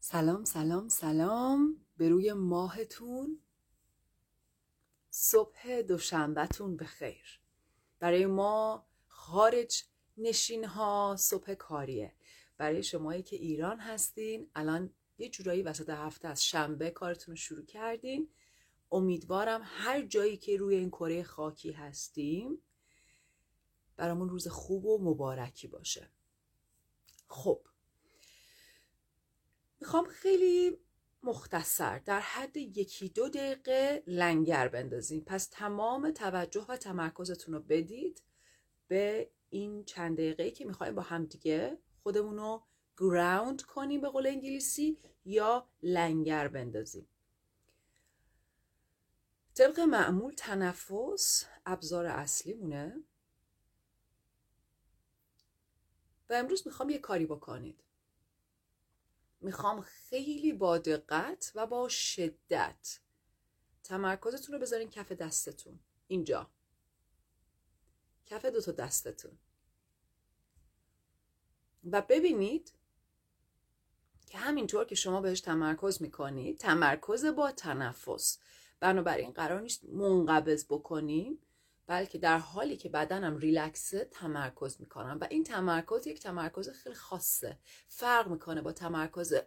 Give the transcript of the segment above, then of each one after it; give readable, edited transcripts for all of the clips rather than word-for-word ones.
سلام سلام سلام به روی ماهتون. صبح دوشنبهتون بخیر. برای ما خارج نشین ها صبح کاریه. برای شمایی که ایران هستین الان یه جورایی وسط هفته از شنبه کارتون رو شروع کردین. امیدوارم هر جایی که روی این کره خاکی هستیم برامون روز خوب و مبارکی باشه. خب میخوام خیلی مختصر در حد 1-2 دقیقه لنگر بندازیم. پس تمام توجه و تمرکزتون رو بدید به این چند دقیقه‌ای که میخوایم با هم دیگه خودمون رو گراوند کنیم به قول انگلیسی یا لنگر بندازیم. طبق معمول تنفس ابزار اصلیمونه و امروز میخوام یه کاری بکنید. میخوام خیلی با دقت و با شدت تمرکزتون رو بذارین کف دستتون، اینجا کف 2 دستتون، و ببینید که همینطور که شما بهش تمرکز میکنید، تمرکز با تنفس، بنابراین قرار نیست منقبض بکنیم، بلکه در حالی که بدنم ریلکسه تمرکز میکنم و این تمرکز یک تمرکز خیلی خاصه، فرق میکنه با تمرکز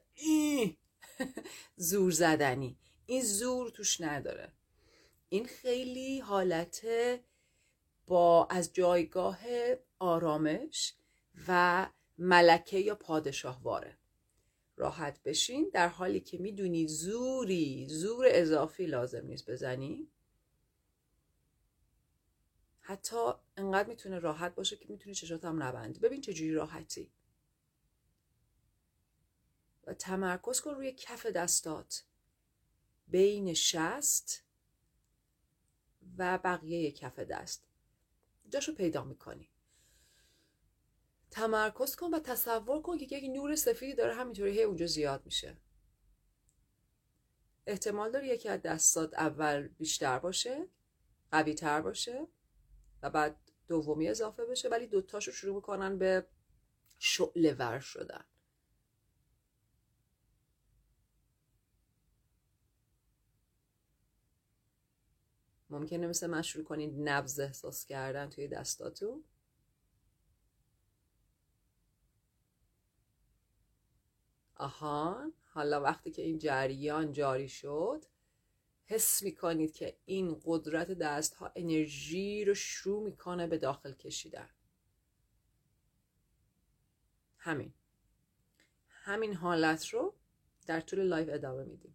زور زدنی. این زور توش نداره، این خیلی حالت با از جایگاه آرامش و ملکه یا پادشاه واره. راحت بشین در حالی که میدونی زور اضافی لازم نیست بزنی. حتی انقدر میتونه راحت باشه که میتونی چشات هم نبندی. ببین چجوری راحتی و تمرکز کن روی کف دستات بین شست و بقیه کف دست، جاشو پیدا میکنی. تمرکز کن و تصور کن که یک نور سفیدی داره همینطوری اونجا زیاد میشه. احتمال داره یکی از دستات اول بیشتر باشه، قوی تر باشه و بعد دومی اضافه بشه، ولی دوتاشو شروع میکنن به شعله ور شدن. ممکنه مثل من شروع کنید نبض احساس کردن توی دستاتون. آها، حالا وقتی که این جریان جاری شد حس میکنید که این قدرت دست ها انرژی رو شروع میکنه به داخل کشیدن. همین حالت رو در طول لایو ادامه میدیم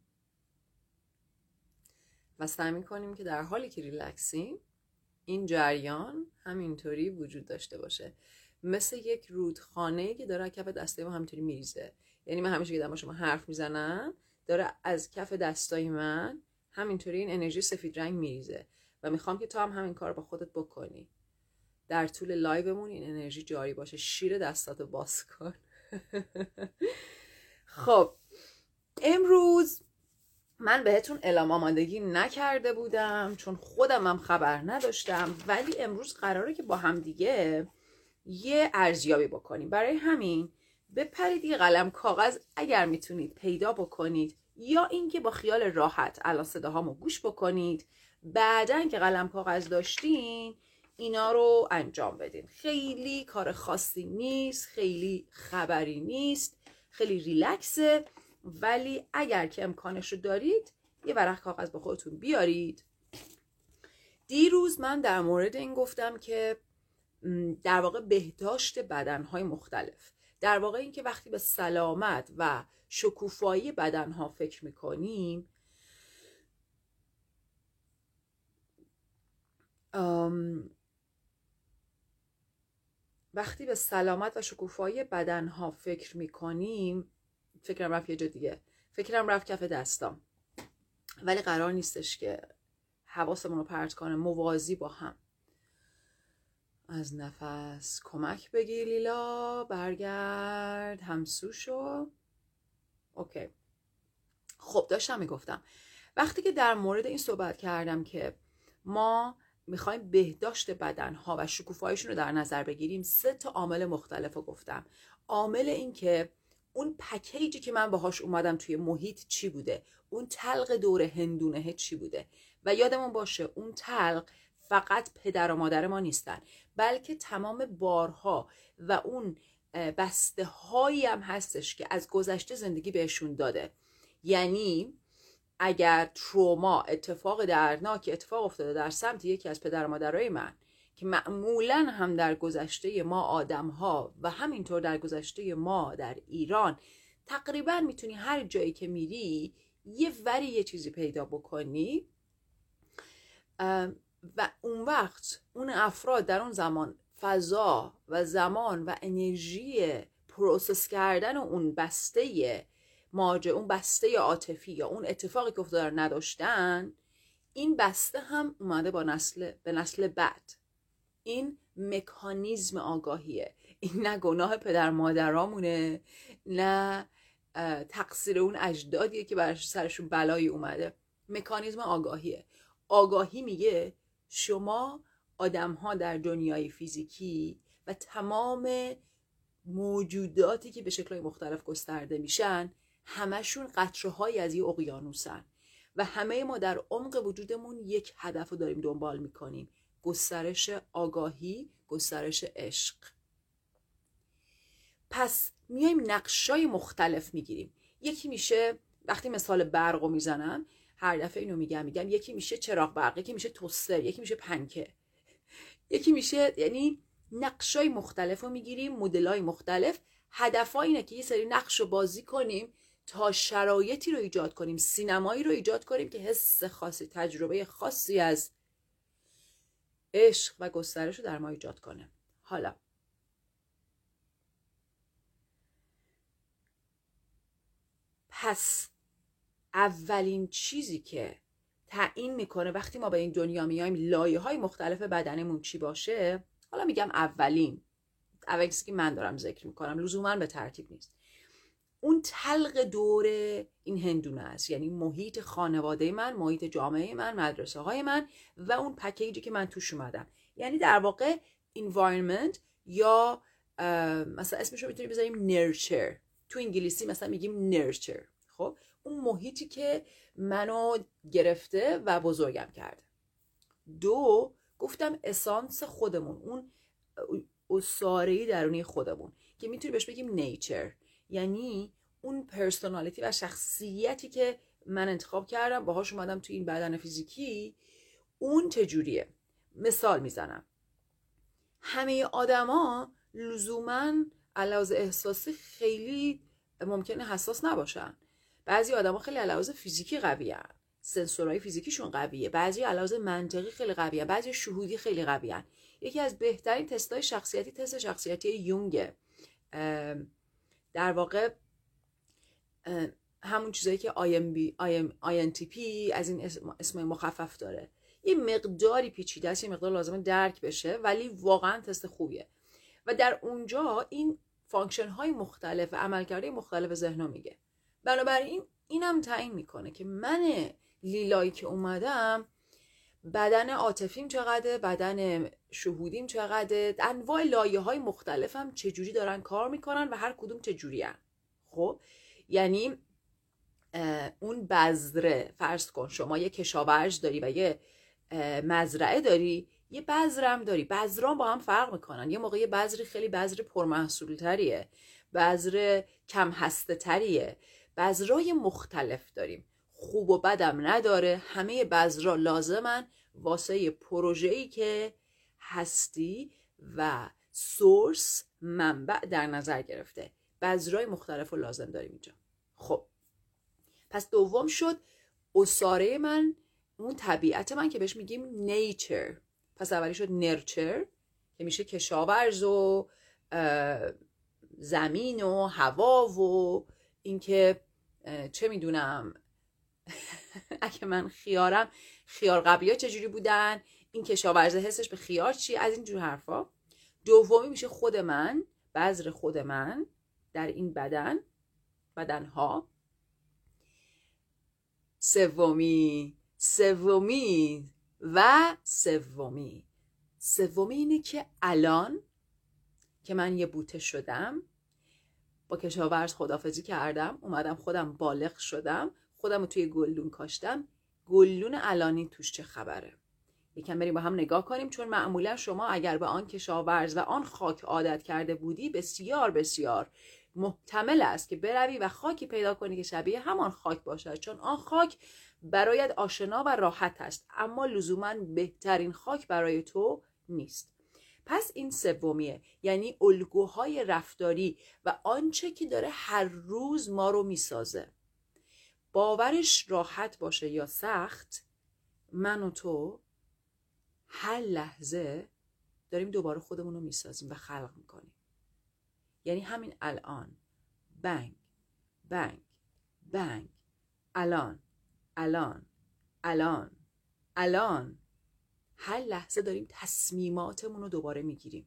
و سعی میکنیم که در حالی که ریلکسیم این جریان همینطوری وجود داشته باشه، مثل یک رودخانه‌ای که داره کف دستای ما همینطوری میریزه. یعنی من همیشه که دارم با شما حرف میزنم داره از کف دستای من همینطوری این انرژی سفید رنگ میریزه و میخوام که تو هم همین کار با خودت بکنی. در طول لایومون این انرژی جاری باشه. شیر دستاتو باز کن. خب امروز من بهتون اعلام آمادگی نکرده بودم چون خودم هم خبر نداشتم، ولی امروز قراره که با هم دیگه یه ارزیابی بکنیم. برای همین بپرید یه قلم کاغذ اگر میتونید پیدا بکنید، یا اینکه با خیال راحت الان صداهامو گوش بکنید، بعدن که قلم کاغذ داشتین اینا رو انجام بدین. خیلی کار خاصی نیست، خیلی خبری نیست، خیلی ریلکسه، ولی اگر که امکانش رو دارید یه ورق کاغذ با خودتون بیارید. دیروز من در مورد این گفتم که در واقع بهداشت بدنهای مختلف، در واقع این که وقتی به سلامت و شکوفایی بدنها فکر میکنیم وقتی به سلامت و شکوفایی بدنها فکر میکنیم، فکرم رفت یه جا دیگه، فکرم رفت کف دستام، ولی قرار نیستش که حواسمون رو پرت کنه، موازی با هم. از نفس کمک بگیر لیلا، برگرد همسو شو. اوکی. خب داشتم میگفتم وقتی که در مورد این صحبت کردم که ما میخوایم بهداشت بدنها و شکوفاییشون رو در نظر بگیریم، 3 عامل مختلف رو گفتم. عامل این که اون پکیجی که من باهاش اومدم توی محیط چی بوده، اون تلق دور هندونه چی بوده. و یادمون باشه اون تلق فقط پدر و مادر ما نیستن، بلکه تمام بارها و اون بسته هایی هم هستش که از گذشته زندگی بهشون داده. یعنی اگر تروما، اتفاق دردناک اتفاق افتاده در سمت یکی از پدر و مادرای من که معمولا هم در گذشته ما آدم ها و همینطور در گذشته ما در ایران تقریبا میتونی هر جایی که میری یه چیزی پیدا بکنی و اون وقت اون افراد در اون زمان فضا و زمان و انرژی پروسس کردن اون بسته اون بسته عاطفی یا اون اتفاقی که افتاده رو نداشتن. این بسته هم اومده به نسل بعد. این مکانیزم آگاهیه. این نه گناه پدر مادرامونه، نه تقصیر اون اجدادیه که برای سرشون بلایی اومده. مکانیزم آگاهیه. آگاهی میگه شما آدم‌ها در دنیای فیزیکی و تمام موجوداتی که به شکل‌های مختلف گسترده میشن همشون قطره‌هایی از یه اقیانوسن و همه ما در عمق وجودمون یک هدف رو داریم دنبال میکنیم: گسترش آگاهی، گسترش عشق. پس میایم نقشای مختلف میگیریم. یکی میشه، وقتی مثال برق رو میزنم هر دفعه اینو میگم یکی میشه چراغ برق، یکی میشه توستر، یکی میشه پنکه، یکی میشه، یعنی نقشای مختلف رو میگیریم، مدلای مختلف. هدف اینه که یه سری نقش رو بازی کنیم تا شرایطی رو ایجاد کنیم، سینمایی رو ایجاد کنیم که حس خاصی، تجربه خاصی از عشق و گسترش رو در ما ایجاد کنه. حالا پس اولین چیزی که تعیین میکنه وقتی ما به این دنیا میایم لایه‌های مختلف بدنمون چی باشه، حالا میگم اولین چیزی که من دارم ذکر میکنم لزوما به ترتیب نیست، اون تلق دور این هندونه است. یعنی محیط خانواده من، محیط جامعه من، مدرسه های من و اون پکیجی که من توش اومدم. یعنی در واقع environment یا مثلا اسمش رو میتونیم بذاریم nurture. تو انگلیسی مثلا میگیم nurture. خب اون محیطی که منو گرفته و بزرگم کرده. دو، گفتم اسانس خودمون، اون اساره‌ای درونی خودمون که میتونی بهش بگیم نیچر. یعنی اون پرسونالیتی و شخصیتی که من انتخاب کردم باهاش اومدم تو این بدن فیزیکی، اون چجوریه؟ مثال میزنم. همه آدما لزوماً علاوه احساسی خیلی ممکنه حساس نباشن. بعضی آدما خیلی علاوه فیزیکی قویان، سنسورهای فیزیکیشون قویه. بعضی علاوه منطقی خیلی قویه، بعضی شهودی خیلی قویان. یکی از بهترین تست‌های شخصیتی تست شخصیتی یونگه. در واقع همون چیزایی که INTP از این اسم مخفف داره. یه مقداری پیچیده است، یه مقدار لازمه درک بشه، ولی واقعا تست خوبیه و در اونجا این فانکشن های مختلف و عملکردهای مختلف ذهن میگه. بنابراین اینم تعیین میکنه که من لیلایی که اومدم بدن عاطفیم چقدره، بدن شهودیم چقدره، انواع لایه های مختلفم چجوری دارن کار میکنن و هر کدوم چجوری هن. خب یعنی اون بذره، فرض کن شما یه کشاورز داری و یه مزرعه داری، یه بذرم داری. بذران با هم فرق میکنن. یه موقع یه بذری خیلی بذر پرمحصول تریه، بذر کم هسته تریه. بذرای مختلف داریم، خوب و بدم نداره. همه بذرا لازمن واسه پروژه‌ای که هستی و سورس، منبع در نظر گرفته. بذرای مختلف رو لازم داریم اینجا. خب پس دوم شد اساره من، اون طبیعت من که بهش میگیم نیچر. پس اولی شد نرچر که میشه کشاورز و زمین و هوا و اینکه چه میدونم اگه من خیارم، خیار قبلی ها چجوری بودن، این کشاورز حسش به خیار چی، از این جور حرفا. دومی میشه خود من، بذر خود من در این بدنها. سومی اینه که الان که من یه بوته شدم با کشاورز خدافزی کردم، اومدم خودم بالغ شدم، خودم رو توی گلدون کاشتم. گلدون الانی توش چه خبره؟ یکم بریم با هم نگاه کنیم، چون معمولا شما اگر به آن کشاورز و آن خاک عادت کرده بودی، بسیار بسیار محتمل است که بروی و خاکی پیدا کنی که شبیه همان خاک باشد، چون آن خاک برایت آشنا و راحت است، اما لزوما بهترین خاک برای تو نیست. پس این سومیه، یعنی الگوهای رفتاری و آنچه که داره هر روز ما رو میسازه. باورش راحت باشه یا سخت، من و تو هر لحظه داریم دوباره خودمون رو میسازیم و خلق میکنیم. یعنی همین الان، بنگ بنگ بنگ، الان الان الان الان، هر لحظه داریم تصمیماتمون رو دوباره میگیریم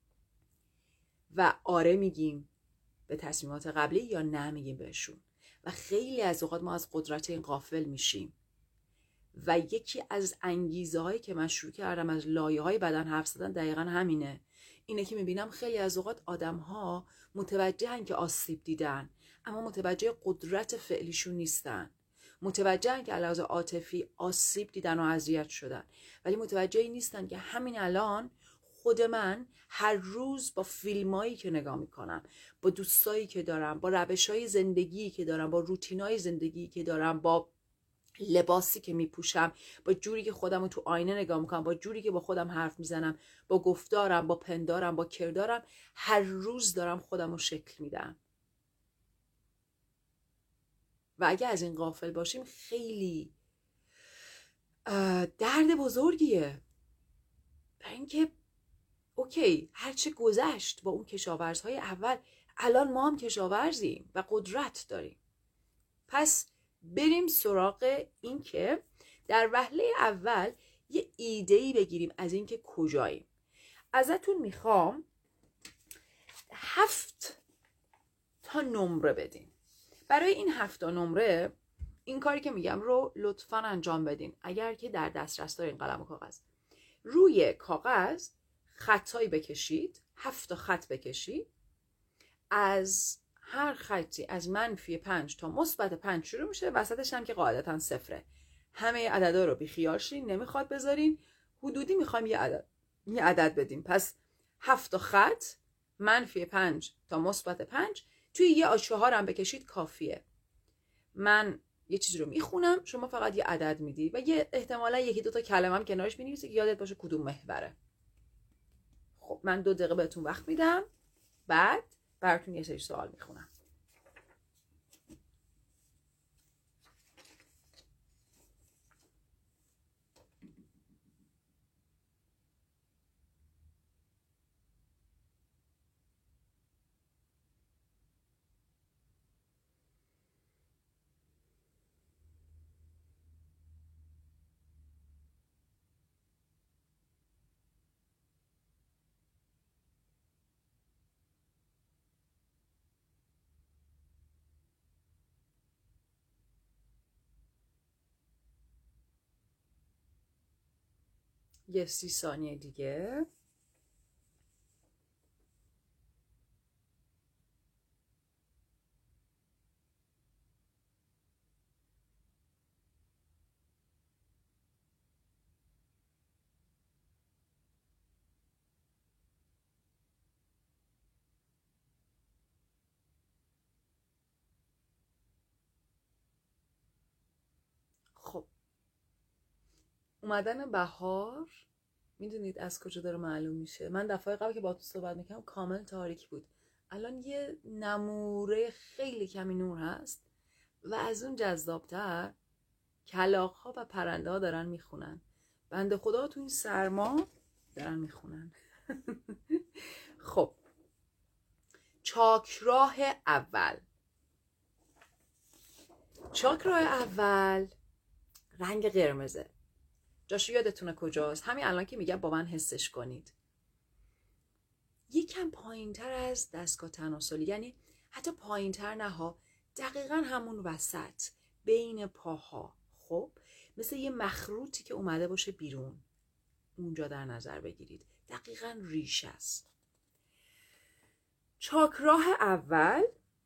و آره میگیم به تصمیمات قبلی یا نه میگیم بهشون. و خیلی از اوقات ما از قدرت این غافل میشیم. و یکی از انگیزه هایی که من شروع کردم از لایه های بدن حرف زدن دقیقا همینه. اینه که میبینم خیلی از اوقات آدم ها متوجهن که آسیب دیدن، اما متوجه قدرت فعلیشون نیستن. متوجهن که علاوه عاطفی آسیب دیدن و اذیت شدن، ولی متوجه این نیستن که همین الان خود من هر روز با فیلمایی که نگاه میکنم، با دوستایی که دارم، با روشهای زندگی که دارم، با روتینای زندگی که دارم، با لباسی که میپوشم، با جوری که خودم رو تو آینه نگاه میکنم، با جوری که با خودم حرف میزنم، با گفتارم، با پندارم، با کردارم، هر روز دارم خودم رو شکل میدم. و اگه از این غافل باشیم خیلی درد بزرگیه. برای اینکه اوکی، هرچه گذشت با اون کشاورزهای اول، الان ما هم کشاورزیم و قدرت داریم. پس بریم سراغ این که در وهله اول یه ایده‌ای بگیریم از این که کجاییم. ازتون میخوام 7 تا نمره بدین. برای این 7 تا نمره این کاری که میگم رو لطفاً انجام بدین. اگر که در دسترس دارین قلم و کاغذ، روی کاغذ خطایی بکشید، 7 تا خط بکشید. از هر خطی از -5 تا +5 شروع میشه، وسطش هم که قاعدتا 0. همه عددا رو بیخیال شین، نمیخواد بذارین، حدودی میخوایم یه عدد بدیم. پس 7 تا خط، -5 تا +5، توی یه A4 هم بکشید کافیه. من یه چیزی رو میخونم، شما فقط یه عدد میدی و یه احتمالا 1-2 تا کلمه هم کنارش بنویسی که یادت باشه کدوم محوره. خب من 2 دقیقه بهتون وقت میدم، بعد براتون یه سری سوال میخونم. یه 30 ثانیه دیگه. خب اومدن بهار میدونید از کجا داره معلوم میشه؟ من دفعه قبل که با تو صحبت میکنم کامل تاریک بود، الان یه نموره خیلی کمی نور هست و از اون جذابتر کلاغ‌ها و پرنده ها دارن میخونن. بنده خدا تو این سرما دارن میخونن. خب چاکراه اول. چاکراه اول رنگ قرمزه. جاشو یادتونه کجاست؟ همین الان که میگم با من حسش کنید. یکم پایین‌تر از دستگاه تناسلی، یعنی حتی پایین‌تر نه ها، دقیقاً همون وسط بین پاها. خب مثل یه مخروطی که اومده باشه بیرون، اونجا در نظر بگیرید. دقیقاً ریش است. چاکراه اول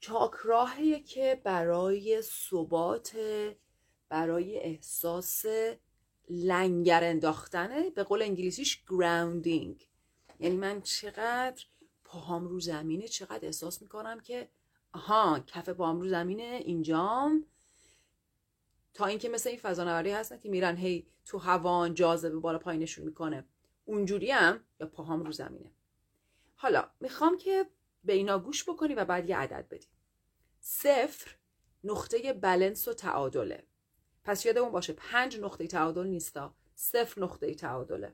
چاکراهیه که برای ثبات، برای احساس لنگر انداختنه، به قول انگلیسیش grounding. یعنی من چقدر پاهام رو زمینه، چقدر احساس میکنم که آها کف پاهام رو زمینه، اینجام. تا اینکه مثل این فضانوردی هستن که میرن هی تو هوا جاذبه بالا پایینشون میکنه، اونجوری هم یا پاهام رو زمینه. حالا میخوام که به اینا گوش بکنی و بعد یه عدد بدی. 0 نقطه بالانس و تعادله. پس یادمون باشه 5 نقطه تعادل نیستا، 0 نقطه تعادله.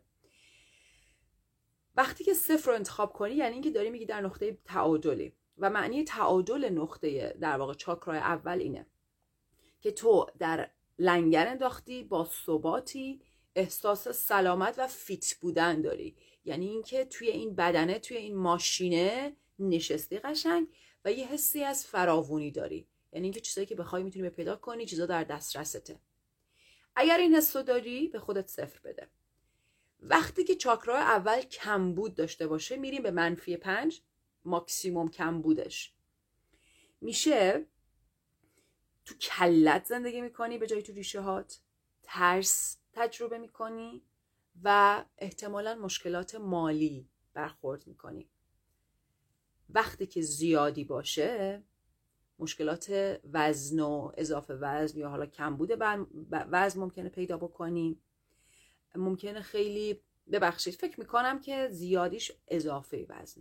وقتی که 0 رو انتخاب کنی یعنی اینکه داری میگی در نقطه تعادلی، و معنی تعادل نقطه در واقع چاکرای اول اینه که تو در لنگر انداختی، با ثباتی، احساس سلامت و فیت بودن داری. یعنی اینکه توی این بدنه، توی این ماشینه نشستی قشنگ و یه حسی از فراوانی داری. یعنی اینکه چیزایی که بخوای میتونی پیدا کنی، چیزا در دسترسته. اگر این حسو داری به خودت 0 بده. وقتی که چاکرا اول کمبود داشته باشه میریم به -5، ماکسیموم کمبودش میشه تو کلت زندگی میکنی به جای تو ریشه هات، ترس تجربه میکنی و احتمالاً مشکلات مالی برخورد میکنی. وقتی که زیادی باشه مشکلات وزن و اضافه وزن یا حالا کمبود وزن ممکنه پیدا بکنی. ممکنه خیلی، ببخشید فکر میکنم که زیادیش اضافه وزنه،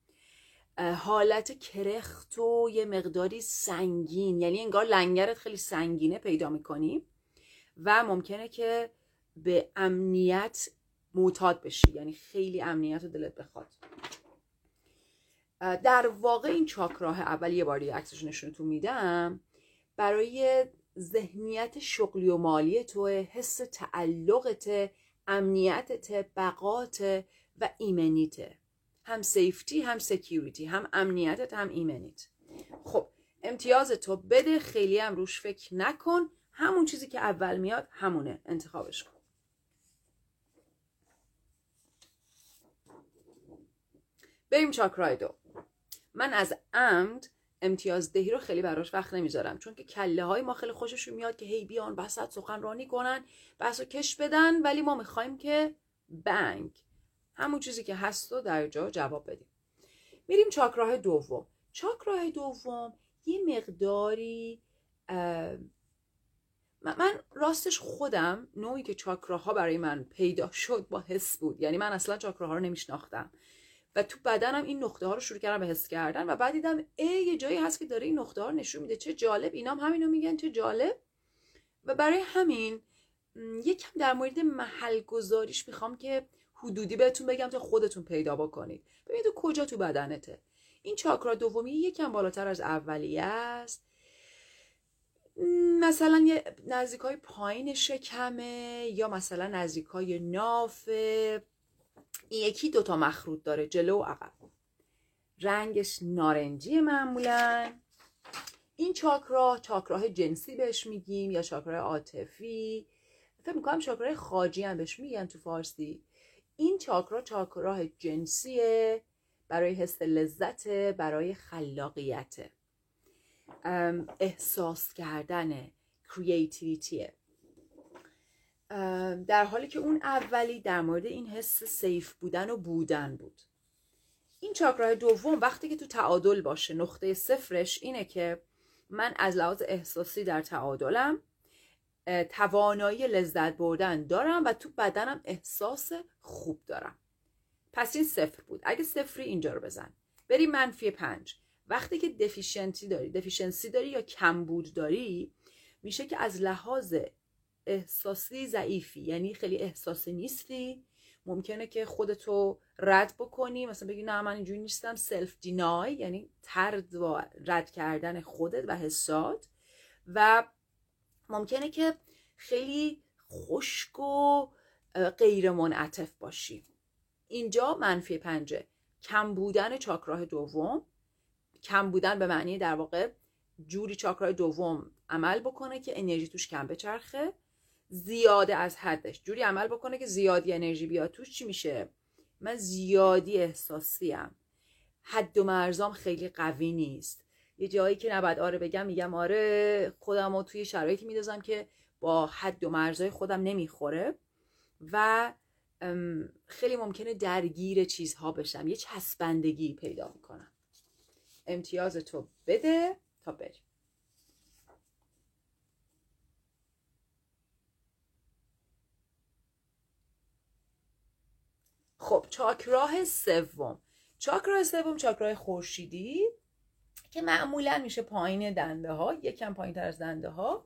حالت کرخت و یه مقداری سنگین، یعنی انگار لنگرت خیلی سنگینه پیدا میکنی و ممکنه که به امنیت معتاد بشی، یعنی خیلی امنیت رو دلت بخواد. در واقع این چاکراه اول، یه بار عکسش نشونتون میدم، برای ذهنیت شغلی و مالی تو، حس تعلقت، امنیتت، بقات و ایمنیت، هم سیفتی هم سکیوریتی، هم امنیتت هم ایمنیت. خب امتیاز تو بده، خیلی هم روش فکر نکن، همون چیزی که اول میاد همونه، انتخابش کن. بریم چاکرای 2. من از عمد امتیاز دهی رو خیلی براش وقت نمیذارم، چون که کله های ما خیلی خوششون میاد که هی بیان وسط سخنرانی کنن، بحثو کش بدن، ولی ما میخوایم که بنگ همون چیزی که هست رو در جا جواب بدیم. میریم چاکراه دوم. چاکراه دوم یه مقداری من راستش خودم نوعی که چاکراها برای من پیدا شد با حس بود. یعنی من اصلا چاکراها رو نمیشناختم و تو بدنم این نقطه ها رو شروع کردم به حس کردن و بعد دیدم یه جایی هست که داره این نقطه ها رو نشون میده، چه جالب، اینام همینو میگن، چه جالب. و برای همین یکم در مورد محل گذاریش میخوام که حدودی بهتون بگم تا خودتون پیدا بکنید. ببینید تو کجا تو بدنته. این چاکرا دومی یکم بالاتر از اولیه است، مثلا یه نزدیکای پایین شکمه یا مثلا نزدیکای نافه. این یکی 2 مخروط داره، جلو و عقب. رنگش نارنجی معمولا. این چاکراه جنسی بهش میگیم یا چاکراه عاطفی. فکر میکنم چاکراه خاجی هم بهش میگن تو فارسی. این چاکراه جنسیه، برای حس لذت، برای خلاقیت، احساس کردن، کریتیویتیه. در حالی که اون اولی در مورد این حس سیف بودن و بودن بود. این چاکراه دوم وقتی که تو تعادل باشه، نقطه صفرش اینه که من از لحاظ احساسی در تعادلم، توانایی لذت بردن دارم و تو بدنم احساس خوب دارم. پس این 0 بود. اگه 0 اینجا رو بزن. بریم -5. وقتی که دفیشنسی داری یا کمبود داری، میشه که از لحاظ احساسی ضعیفی، یعنی خیلی احساسی نیستی. ممکنه که خودتو رد بکنی، مثلا بگی نه من اینجوری نیستم، سلف دینای، یعنی طرد و رد کردن خودت و حسات. و ممکنه که خیلی خشک و غیر منعطف باشی. اینجا -5. کم بودن چاکراه دوم، کم بودن به معنی در واقع جوری چاکراه دوم عمل بکنه که انرژی توش کم بچرخه، زیاده از حدش جوری عمل بکنه که زیادی انرژی بیاد توش. چی میشه؟ من زیادی احساسیم، حد و مرزام خیلی قوی نیست، یه جایی که نباید آره بگم میگم آره، خودم رو توی شرایطی میدازم که با حد و مرزهای خودم نمیخوره و خیلی ممکنه درگیر چیزها بشم، یه چسبندگی پیدا میکنم. امتیاز تو بده تا بریم. خب چاکراه سوم، چاکراه خورشیدی که معمولا میشه پایین دنده ها، یکم پایین تر از دنده ها،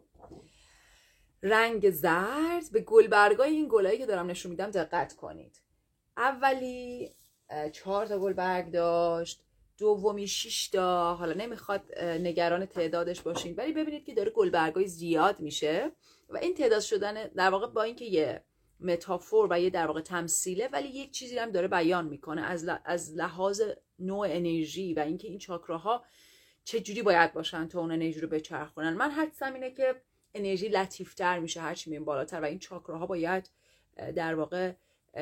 رنگ زرد. به گلبرگای این گلایی که دارم نشون میدم دقت کنید. اولی 4 تا گلبرگ داشت، دومی 6 تا. حالا نمیخواد نگران تعدادش باشین، ولی ببینید که داره گلبرگای زیاد میشه و این تعداد شدن در واقع با اینکه یه متافور و یه در واقع تمثیله، ولی یک چیزی هم داره بیان میکنه از لحاظ نوع انرژی و اینکه این چاکراها چجوری باید باشن تا اون انرژی رو بچرخونن. من حدسم اینه که انرژی لطیفتر میشه هرچی میریم بالاتر و این چاکراها باید در واقع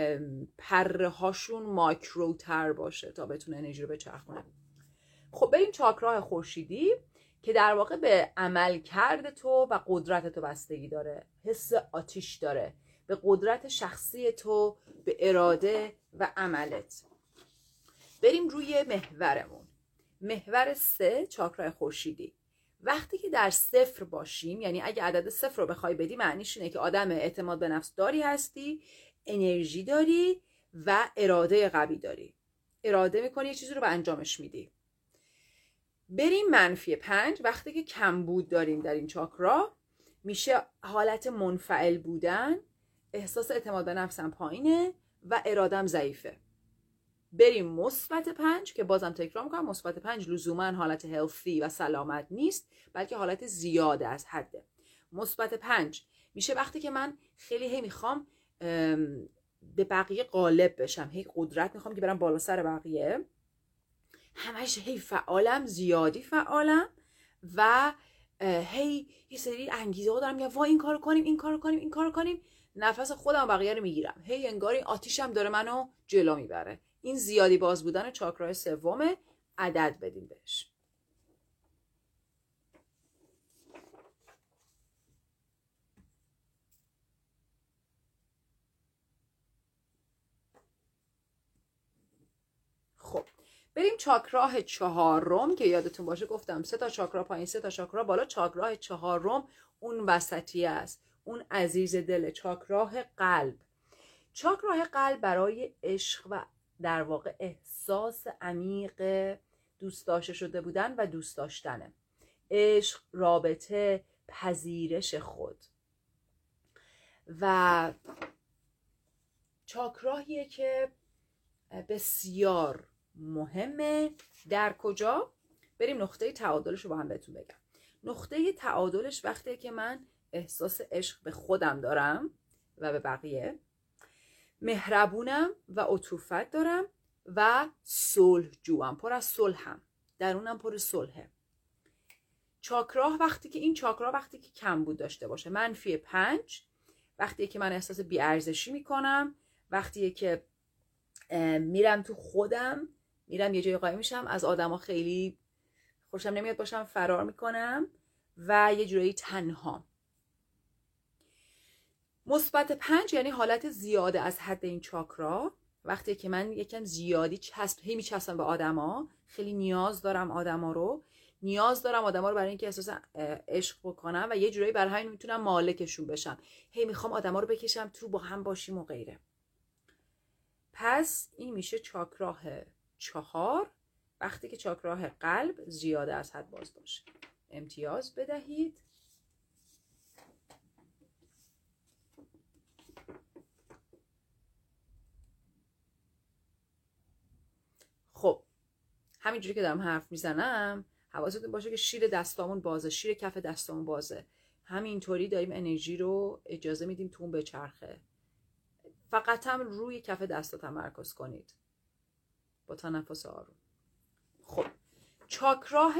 پره هاشون ماکروتر باشه تا بتونه انرژی رو بچرخونه. خب بریم چاکراه خورشیدی که در واقع به عملکرد تو و قدرت تو بستگی داره، حس آتیش داره، به قدرت شخصی تو، به اراده و عملت. بریم روی محورمون. محور 3 چاکراه خورشیدی. وقتی که در 0 باشیم، یعنی اگه عدد 0 رو بخوای بدی، معنیش اینه که آدم اعتماد به نفس داری هستی، انرژی داری و اراده قوی داری، اراده میکنی یه چیزی رو به انجامش میدی. بریم منفی 5. وقتی که کمبود داریم در این چاکرا، میشه حالت منفعل بودن، احساس اعتماد به نفسم پایینه و ارادم ضعیفه. بریم مثبت 5 که بازم تکرار میکنم، مثبت 5 لزوما حالت هلثی و سلامت نیست، بلکه حالت زیاده از حده. مثبت 5 میشه وقتی که من خیلی میخوام به بقیه غالب بشم، قدرت میخوام که برم بالا سر بقیه، همش فعالم، زیادی فعالم و یه سری انگیزه ها دارم میگم وا این کارو کنیم، این کارو کنیم، این کارو کنیم، نفس خودم و بقیه رو میگیرم، انگار این آتیشم داره منو جلو میبره. این زیادی باز بودن چاکرای سومه. عدد بدیم بهش. خب بریم چاکراه 4 که یادتون باشه گفتم 3 تا چاکرا پایین، 3 تا چاکرا بالا. چاکراه 4 اون وسطی است، اون عزیز دل، چاکراه قلب. چاکراه قلب برای عشق و در واقع احساس عمیق دوست داشته شده بودن و دوست داشتنه. عشق، رابطه، پذیرش خود. و چاکراهیه که بسیار مهمه. در کجا؟ بریم نقطه تعادلش رو با هم بهتون بگم. نقطه تعادلش وقتیه که من احساس عشق به خودم دارم و به بقیه، مهربونم و عطوفت دارم و صلح جوام، پر از صلحم، درونم پر صلحه. چاکراه وقتی که این چاکرا وقتی که کمبود داشته باشه، منفی 5 وقتی که من احساس بی‌ارزشی میکنم، وقتی که میرم تو خودم، میرم یه جای قایم میشم، از آدما خیلی خوشم نمیاد باشم، فرار میکنم و یه جورایی تنها. مثبت 5 یعنی حالت زیاده از حد این چاکرا، وقتی که من یکم زیادی میچسبم به آدما، خیلی نیاز دارم آدما رو برای اینکه احساس عشق بکنم و یه جورایی برای همین میتونم مالکشون بشم، میخوام آدما رو بکشم تو، با هم باشیم و غیره. پس این میشه چاکراه 4 وقتی که چاکراه قلب زیاده از حد باز باشه. امتیاز بدهید. خب همینجوری که دارم حرف میزنم حواستون باشه که شیر دستامون بازه، شیر کف دستامون بازه. همینطوری داریم انرژی رو اجازه میدیم تو اون بچرخه. فقط هم روی کف دستا تمرکز کنید با تنفس آروم. خب چاکراه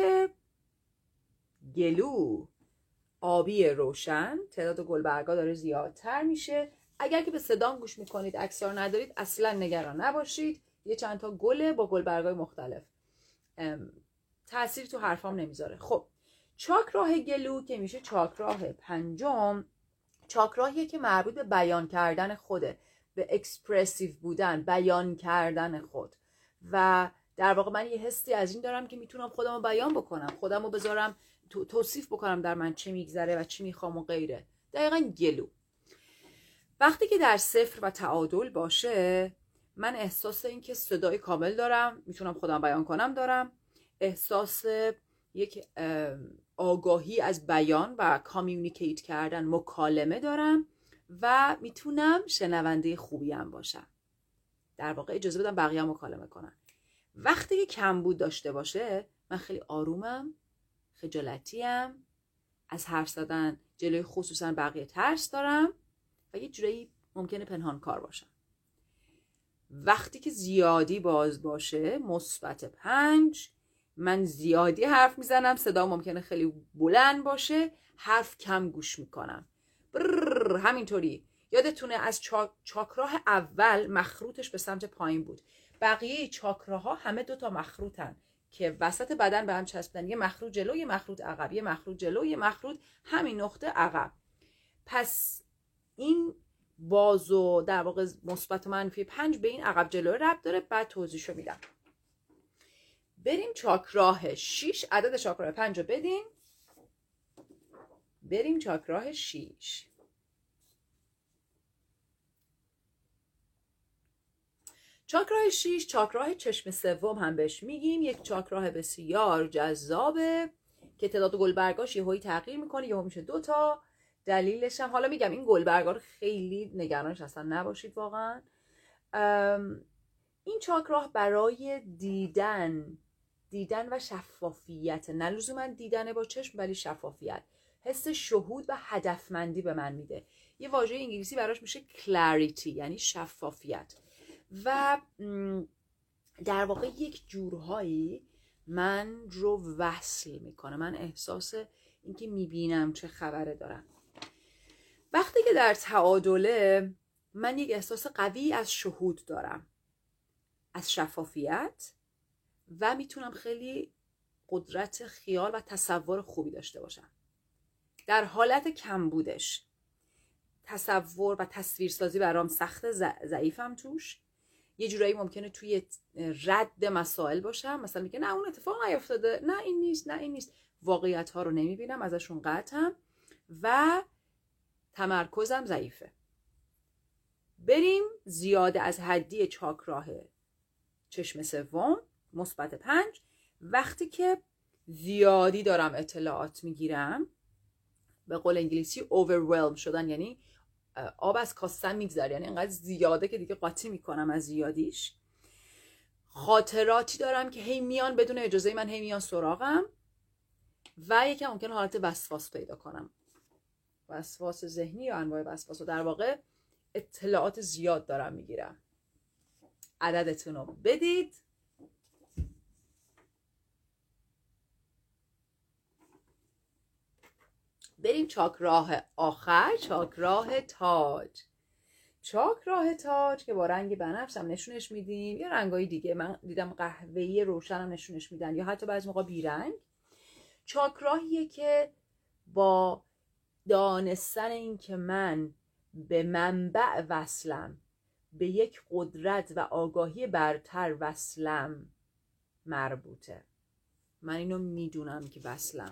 گلو آبی روشن، تعداد گلبرگا داره زیادتر میشه. اگر که به صدام گوش میکنید اکثر ندارید، اصلا نگران نباشید، یه چند تا گله با گلبرگای مختلف. تأثیری تو حرفام نمیذاره. خب چاکراه گلو که میشه چاکراه پنجم، چاکراهیه که مربوط به بیان کردن خوده، به اکسپرسیو بودن، بیان کردن خود. و در واقع من یه حسی از این دارم که میتونم خودم رو بیان بکنم، خودم رو بذارم توصیف بکنم در من چه میگذره و چی میخوام و غیره. دقیقا گلو. وقتی که در صفر و تعادل باشه، من احساس این که صدای کامل دارم، میتونم خودم بیان کنم دارم، احساس یک آگاهی از بیان و کامیونیکیت کردن، مکالمه دارم و میتونم شنونده خوبی هم باشم. در واقع اجازه بدم بقیه هم مکالمه کنن. وقتی که کمبود داشته باشه، من خیلی آرومم، خجالتیم، از حرف زدن جلوی خصوصا بقیه ترس دارم و یه جورایی ممکنه پنهان کار باشم. وقتی که زیادی باز باشه، مثبت 5، من زیادی حرف میزنم، صدا ممکنه خیلی بلند باشه، حرف کم گوش میکنم. همینطوری. یادتونه از چاکراه اول مخروطش به سمت پایین بود. بقیه چاکراها همه 2 مخروطن که وسط بدن به هم چسبیدن، یه مخروط جلو، یه مخروط عقب، یه مخروط جلو، یه مخروط همین نقطه عقب. پس این باز و در واقع مثبت و منفی 5 به این عقب جلو ربط داره. بعد توضیحشو میدم. بریم چاکراه 6. عدد چاکراه 5 رو بدین. بریم چاکراه 6. چاکراه 6 چاکراه چشم سوم هم بهش میگیم. یک چاکراه بسیار جذابه که تعداد گلبرگاش یهویی تغییر میکنه، یهو میشه 2 تا. دلیلش هم حالا میگم. این گلبرگا رو خیلی نگرانش اصلا نباشید واقعا. این چاکراه برای دیدن و شفافیت، نه لزوما دیدن با چشم ولی شفافیت، حس شهود و هدفمندی به من میده. یه واژه انگلیسی براش میشه clarity، یعنی شفافیت. و در واقع یک جورهایی من رو وصل میکنه. من احساس اینکه میبینم چه خبره دارم. وقتی که در تعادله، من یک احساس قوی از شهود دارم، از شفافیت، و میتونم خیلی قدرت خیال و تصور خوبی داشته باشم. در حالت کمبودش تصور و تصویرسازی برام سخت، ضعیفم توش. یه جورایی ممکنه توی رد مسائل باشم، مثلا میگه نه اون اتفاق نیفتاده، نه این نیست، نه این نیست. واقعیت ها رو نمیبینم، ازشون قطعم و تمرکزم ضعیفه. بریم زیاده از حدی چاکراه چشم سوم، مثبت 5. وقتی که زیادی دارم اطلاعات میگیرم، به قول انگلیسی overwhelm شدن، یعنی آب از کاسه‌ام میگذره، یعنی اینقدر زیاده که دیگه قاطی میکنم از زیادیش. خاطراتی دارم که هی میان بدون اجازه من، هی میان سراغم و یکم ممکن حالت وسواس پیدا کنم، وسواس ذهنی یا انواع وسواس. و در واقع اطلاعات زیاد دارم میگیرم. عددتون رو بدید. بریم چاکراه آخر، چاکراه تاج. چاکراه تاج که با رنگ بنفش هم نشونش میدیم، یا رنگای دیگه. من دیدم قهوه‌ای روشن هم نشونش میدن، یا حتی بعضی موقع بیرنگ. چاکراهیه که با دانستن این که من به منبع وصلم، به یک قدرت و آگاهی برتر وصلم مربوطه. من اینو میدونم که وصلم.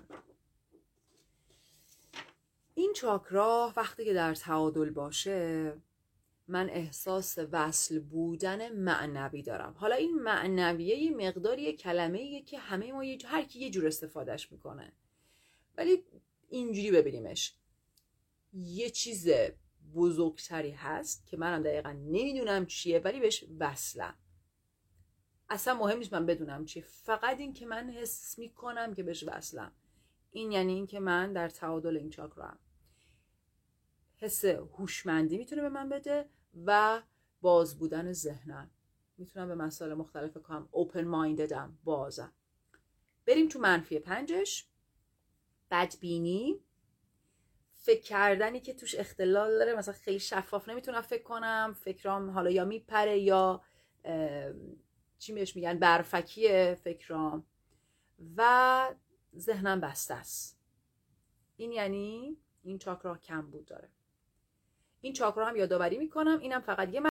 این چاکرا وقتی که در تعادل باشه، من احساس وصل بودن معنوی دارم. حالا این معنویه یه مقداری کلمه‌ایه که همه ما هر کی یه جور استفادهش میکنه، ولی اینجوری ببینیمش. یه چیز بزرگتری هست که منم دقیقا نمیدونم چیه، ولی بهش وصلم. اصلا مهم نیست من بدونم چیه، فقط این که من حس میکنم که بهش وصلم. این یعنی این که من در تعادل این چاکرام. حس هوشمندی میتونه به من بده و باز بودن ذهنم. میتونم به مسائل مختلف کنم، اوپن ماینددم، بازم. بریم تو منفی 5. بدبینی، فکر کردنی که توش اختلال داره، مثلا خیلی شفاف نمیتونم فکر کنم، فکرام حالا یا میپره یا چی بهش میگن، برفکیه فکرام. و ذهنم بسته است. این یعنی این چاکرا کم بود داره. این چاکرا هم یادآوری میکنم، اینم فقط یه